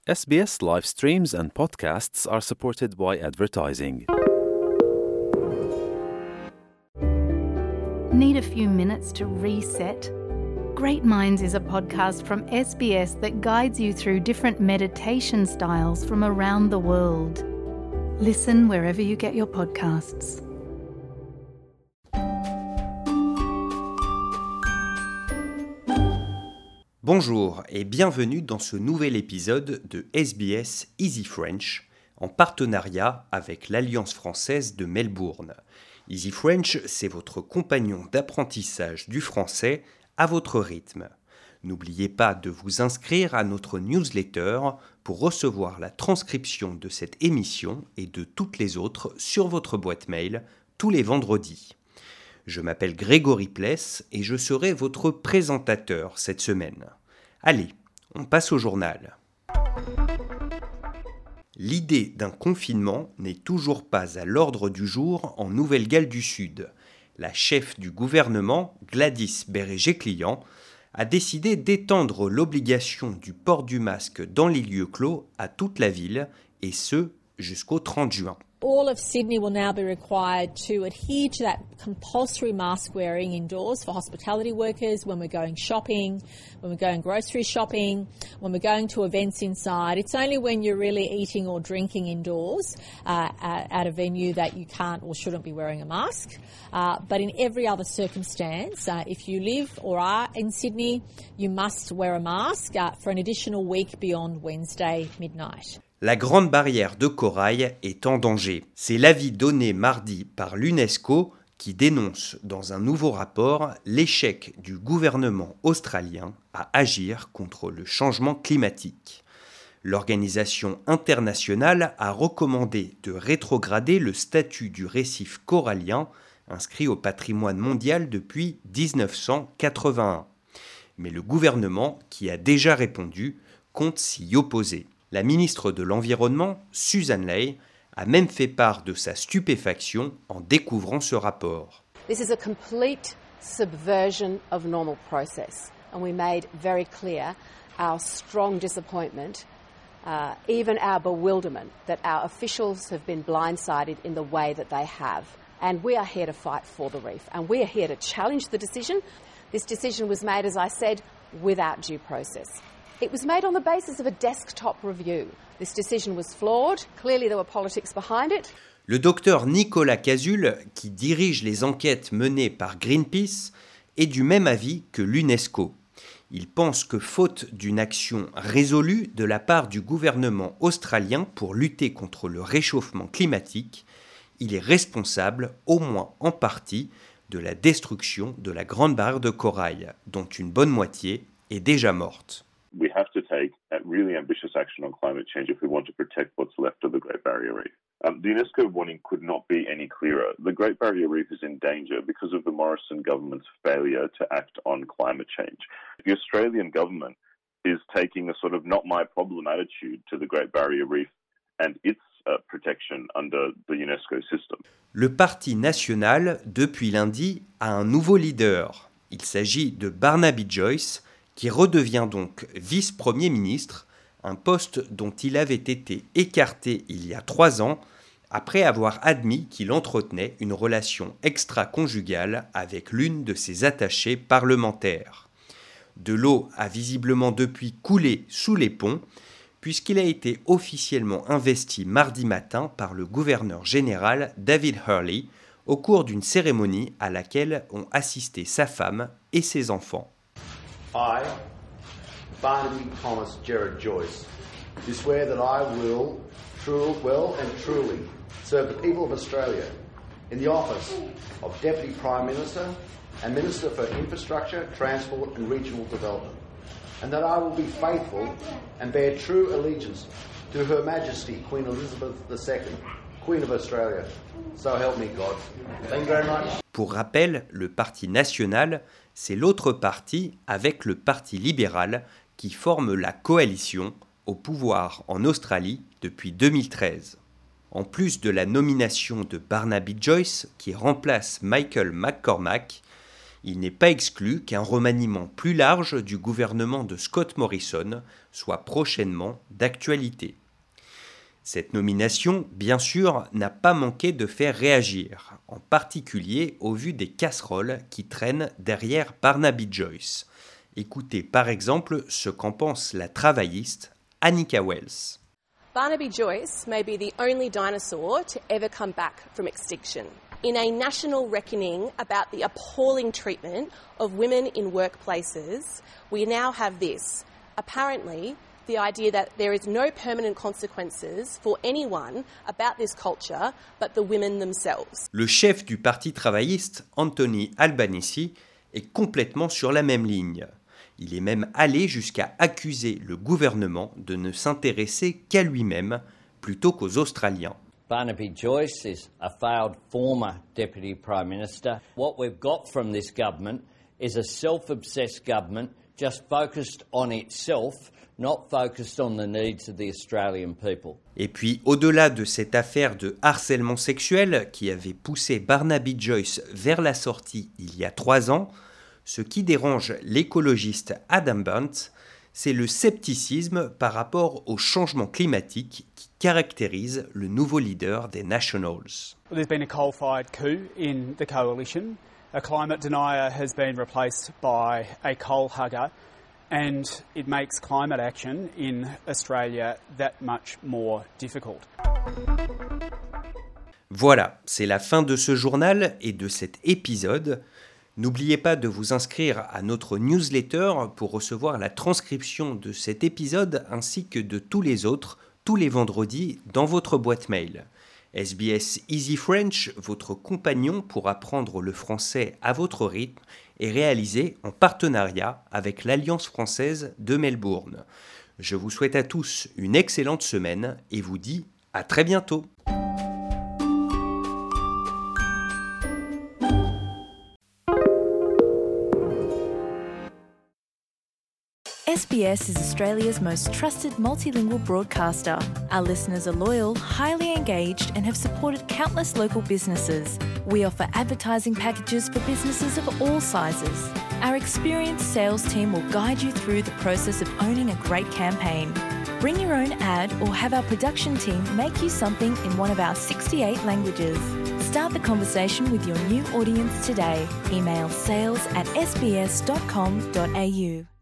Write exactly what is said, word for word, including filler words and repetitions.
S B S live streams and podcasts are supported by advertising. Need a few minutes to reset? Great Minds is a podcast from S B S that guides you through different meditation styles from around the world. Listen wherever you get your podcasts. Bonjour et bienvenue dans ce nouvel épisode de S B S Easy French en partenariat avec l'Alliance française de Melbourne. Easy French, c'est votre compagnon d'apprentissage du français à votre rythme. N'oubliez pas de vous inscrire à notre newsletter pour recevoir la transcription de cette émission et de toutes les autres sur votre boîte mail tous les vendredis. Je m'appelle Grégory Pless et je serai votre présentateur cette semaine. Allez, on passe au journal. L'idée d'un confinement n'est toujours pas à l'ordre du jour en Nouvelle-Galles du Sud. La chef du gouvernement, Gladys Berejiklian, a décidé d'étendre l'obligation du port du masque dans les lieux clos à toute la ville, et ce, jusqu'au trente juin. All of Sydney will now be required to adhere to that compulsory mask wearing indoors for hospitality workers, when we're going shopping, when we're going grocery shopping, when we're going to events inside. It's only when you're really eating or drinking indoors uh, at a venue that you can't or shouldn't be wearing a mask. Uh, but in every other circumstance, uh, if you live or are in Sydney, you must wear a mask uh, for an additional week beyond Wednesday midnight. La Grande Barrière de Corail est en danger. C'est l'avis donné mardi par l'UNESCO qui dénonce dans un nouveau rapport l'échec du gouvernement australien à agir contre le changement climatique. L'organisation internationale a recommandé de rétrograder le statut du récif corallien inscrit au patrimoine mondial depuis dix-neuf cent quatre-vingt-un. Mais le gouvernement, qui a déjà répondu, compte s'y opposer. La ministre de l'Environnement, Susan Ley, a même fait part de sa stupéfaction en découvrant ce rapport. This is a complete subversion of normal process, and we made very clear our strong disappointment, uh, even our bewilderment that our officials have been blindsided in the way that they have. And we are here to fight for the reef, and we are here to challenge the decision. This decision was made, as I said, without due process. It was made on the basis of a desktop review. This decision was flawed. Clearly there were politics behind it. Le docteur Nicolas Cazul, qui dirige les enquêtes menées par Greenpeace, est du même avis que l'UNESCO. Il pense que faute d'une action résolue de la part du gouvernement australien pour lutter contre le réchauffement climatique, il est responsable, au moins en partie, de la destruction de la Grande Barrière de Corail, dont une bonne moitié est déjà morte. We have to take really ambitious action on climate change if we want to protect what's left of the Great Barrier Reef. Um, the UNESCO warning could not be any clearer. The Great Barrier Reef is in danger because of the Morrison government's failure to act on climate change. The Australian government is taking a sort of not my problem attitude to the Great Barrier Reef and its uh, protection under the UNESCO system. Le Parti national, depuis lundi, a un nouveau leader. Il s'agit de Barnaby Joyce, qui redevient donc vice-premier ministre, un poste dont il avait été écarté il y a trois ans, après avoir admis qu'il entretenait une relation extra-conjugale avec l'une de ses attachées parlementaires. De l'eau a visiblement depuis coulé sous les ponts, puisqu'il a été officiellement investi mardi matin par le gouverneur général David Hurley, au cours d'une cérémonie à laquelle ont assisté sa femme et ses enfants. I, Barnaby Thomas Gerard Joyce, do swear that I will true, well and truly serve the people of Australia in the office of Deputy Prime Minister and Minister for Infrastructure, Transport and Regional Development, and that I will be faithful and bear true allegiance to Her Majesty Queen Elizabeth the Second, Queen of Australia. So help me God. Thank you very much. Pour rappel, le Parti national, c'est l'autre parti avec le Parti libéral qui forme la coalition au pouvoir en Australie depuis deux mille treize. En plus de la nomination de Barnaby Joyce qui remplace Michael McCormack, Il n'est pas exclu qu'un remaniement plus large du gouvernement de Scott Morrison soit prochainement d'actualité. Cette nomination, bien sûr, n'a pas manqué de faire réagir, en particulier au vu des casseroles qui traînent derrière Barnaby Joyce. Écoutez par exemple ce qu'en pense la travailliste Anika Wells. Barnaby Joyce may be the only dinosaur to ever come back from extinction. In a national reckoning about the appalling treatment of women in workplaces, we now have this. Apparently, the idea that there is no permanent consequences for anyone about this culture but the women themselves. Le chef du Parti travailliste, Anthony Albanese, est complètement sur la même ligne. Il est même allé jusqu'à accuser le gouvernement de ne s'intéresser qu'à lui-même plutôt qu'aux Australiens. Barnaby Joyce is a failed former Deputy Prime Minister. What we've got from this government is a self-obsessed government just focused on itself, not focused on the needs of the Australian people. Et puis, au-delà de cette affaire de harcèlement sexuel qui avait poussé Barnaby Joyce vers la sortie il y a trois ans, ce qui dérange l'écologiste Adam Bant, c'est le scepticisme par rapport au changement climatique qui caractérise le nouveau leader des Nationals. There's been a coal-fired coup in the coalition. A climate denier has been replaced by a coal hugger, and it makes climate action in Australia that much more difficult. Voilà, c'est la fin de ce journal et de cet épisode. N'oubliez pas de vous inscrire à notre newsletter pour recevoir la transcription de cet épisode ainsi que de tous les autres, tous les vendredis, dans votre boîte mail. S B S Easy French, votre compagnon pour apprendre le français à votre rythme, est réalisé en partenariat avec l'Alliance française de Melbourne. Je vous souhaite à tous une excellente semaine et vous dis à très bientôt. S B S is Australia's most trusted multilingual broadcaster. Our listeners are loyal, highly engaged, and have supported countless local businesses. We offer advertising packages for businesses of all sizes. Our experienced sales team will guide you through the process of owning a great campaign. Bring your own ad or have our production team make you something in one of our sixty-eight languages. Start the conversation with your new audience today. Email sales at s b s dot com dot a u.